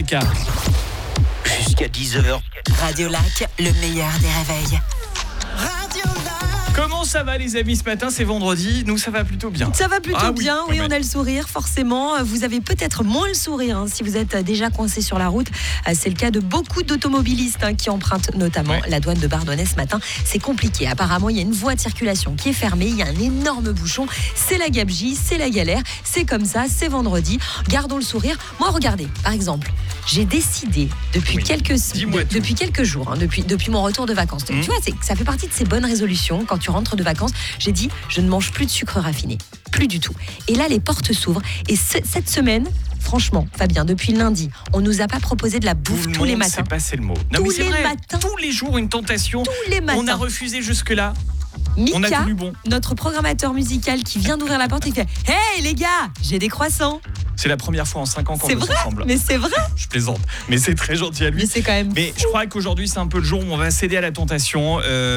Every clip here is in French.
Jusqu'à 10h. Radio Lac, le meilleur des réveils. Radio Lac. Comment ça va les amis ce matin? C'est vendredi, nous ça va plutôt bien. Ça va plutôt bien, oui, ouais. on a le sourire forcément. Vous avez peut-être moins le sourire si vous êtes déjà coincé sur la route. C'est le cas de beaucoup d'automobilistes qui empruntent notamment la douane de Bardonnay ce matin. C'est compliqué, apparemment il y a une voie de circulation qui est fermée, il y a un énorme bouchon, c'est la gabegie, c'est la galère, c'est comme ça, c'est vendredi. Gardons le sourire. Moi regardez, par exemple, j'ai décidé depuis quelques jours, depuis mon retour de vacances. Tu vois, ça fait partie de ces bonnes résolutions. Quand tu rentres de vacances, j'ai dit je ne mange plus de sucre raffiné, plus du tout. Et là les portes s'ouvrent et cette semaine, franchement Fabien, depuis lundi, on nous a pas proposé de la bouffe tous les matins. C'est passé le mot. Non, tous mais c'est les vrai, matins. tous les jours une tentation. Tous les matins. On a refusé jusque-là. Mika, on a tenu bon. Notre programmateur musical qui vient d'ouvrir la porte et qui fait « Hey les gars, j'ai des croissants !» C'est la première fois en 5 ans qu'on C'est bosse vrai, ensemble. mais c'est vrai. Je plaisante, mais c'est très gentil à lui. Mais c'est quand même Mais je crois qu'aujourd'hui c'est un peu le jour où on va céder à la tentation.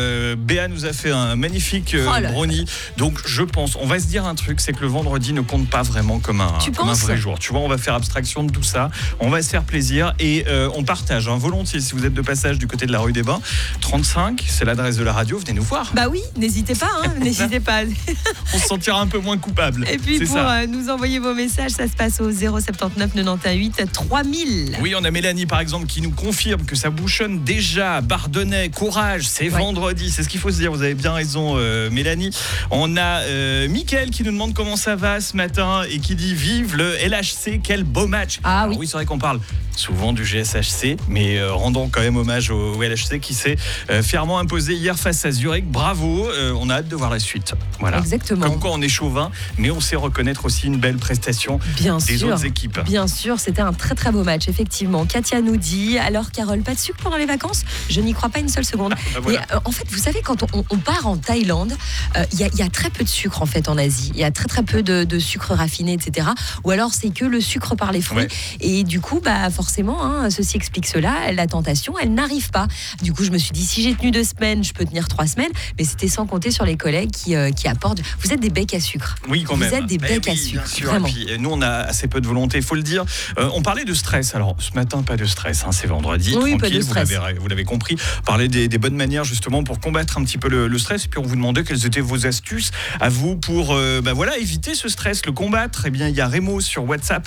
Béa nous a fait un magnifique brownie. Donc je pense, on va se dire un truc, c'est que le vendredi ne compte pas vraiment comme un vrai jour. Tu vois, on va faire abstraction de tout ça. On va se faire plaisir et on partage volontiers. Si vous êtes de passage du côté de la rue des Bains, 35, c'est l'adresse de la radio. Venez nous voir. Bah oui, n'hésitez pas, n'hésitez pas. On se sentira un peu moins coupable. Et puis pour nous envoyer vos messages, ça se passe au 079 98 3000. Oui, on a Mélanie par exemple qui nous confirme que ça bouchonne déjà. Bardonnay, courage, c'est vendredi, c'est ce qu'il faut se dire. Vous avez bien raison, Mélanie. On a Mickaël qui nous demande comment ça va ce matin et qui dit vive le LHC, quel beau match. Alors, oui, c'est vrai qu'on parle souvent du GSHC, mais rendons quand même hommage au LHC qui s'est fièrement imposé hier face à Zurich. Bravo, on a hâte de voir la suite. Voilà. Exactement. Comme quoi on est chauvin, mais on sait reconnaître aussi une belle prestation des autres équipes. Bien sûr, c'était un très très beau match, effectivement. Katia nous dit, alors Carole, pas de sucre pendant les vacances? Je n'y crois pas une seule seconde. Voilà. Mais, en fait, vous savez, quand on part en Thaïlande, il y a très peu de sucre en fait en Asie. Il y a très très peu de sucre raffiné, etc. Ou alors c'est que le sucre par les fruits. Et du coup, forcément, ceci explique cela. La tentation, elle n'arrive pas. Du coup, je me suis dit, si j'ai tenu 2 semaines, je peux tenir 3 semaines. Mais c'était sans compter sur les collègues qui apportent. Vous êtes des becs à sucre. Oui, quand même. Vous êtes des becs à sucre. Vraiment. Et puis, nous, on a assez peu de volonté, il faut le dire. On parlait de stress. Alors, ce matin, pas de stress. C'est vendredi. Oui, tranquille, pas de stress. Vous l'avez compris. Parler des bonnes manières, justement, pour combattre un petit peu le stress. Et puis, on vous demandait quelles étaient vos astuces à vous pour éviter ce stress, le combattre. Eh bien, il y a Rémo sur WhatsApp,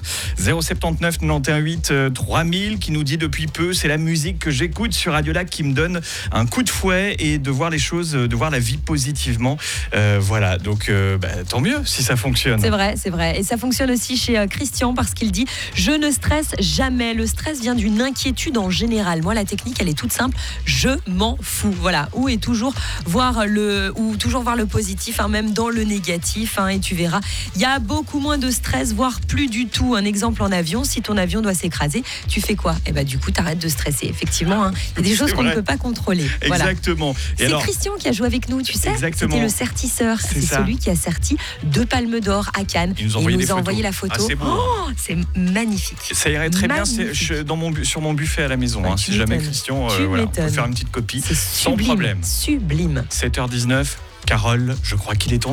079 91 3000, qui nous dit depuis peu, c'est la musique que j'écoute sur Radio Lac qui me donne un coup de fouet et de voir les choses, de voir la vie positivement. Voilà, donc tant mieux si ça fonctionne. C'est vrai. Et ça fonctionne aussi chez Christian parce qu'il dit « Je ne stresse jamais. Le stress vient d'une inquiétude en général. Moi, la technique, elle est toute simple. Je m'en fous. » Voilà. Ou toujours voir le positif, même dans le négatif. Et tu verras, il y a beaucoup moins de stress, voire plus du tout. Un exemple en avion, si ton avion doit s'écraser, tu fais quoi? Du coup, t'arrêtes de stresser. Effectivement, il y a des choses qu'on ne peut pas contrôler. Exactement. Voilà. C'est Christian qui a joué avec nous, tu sais. Exactement. C'était le sertisseur. C'est celui qui a serti 2 palmes d'or à Cannes. Il nous a envoyé la photo. C'est beau. C'est magnifique. Ça irait très bien sur mon buffet à la maison. Si jamais Christian, on peut faire une petite copie sans problème. Sublime. 7h19, Carole, je crois qu'il est temps.